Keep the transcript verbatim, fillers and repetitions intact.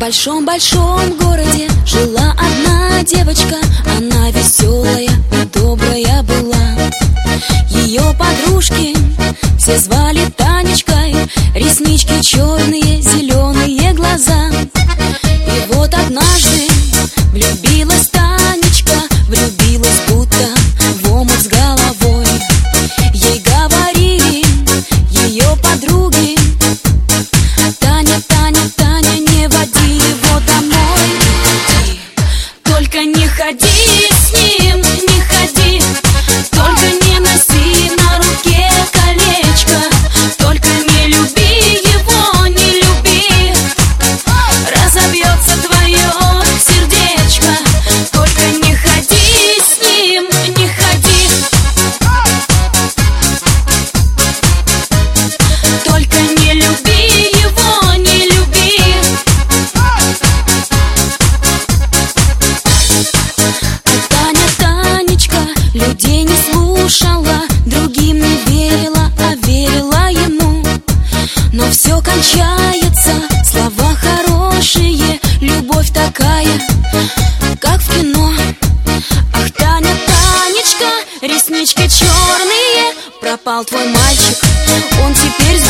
большом-большом городе жила одна девочка. Она веселая и добрая была. Ее подружки все звали Танечкой. Реснички черные, зеленые глаза. И вот однажды влюбилась Танечка, влюбилась будто в омут с головой. Ей говорили ее подруги: Таня, Таня, Таня, не води его домой. Только не ходи с ним, не ходи. Только не носи на руке колечко. Только не люби его, не люби. Разобьется твое сердечко. Только не ходи с ним, не ходи. Только не люби его, не люби. А Таня, Танечка людей не слушала, другим не верила, а верила ему. Но все кончается, слова хорошие, любовь такая, как в кино. Ах, Таня, Танечка, реснички черные, пропал твой мальчик, он теперь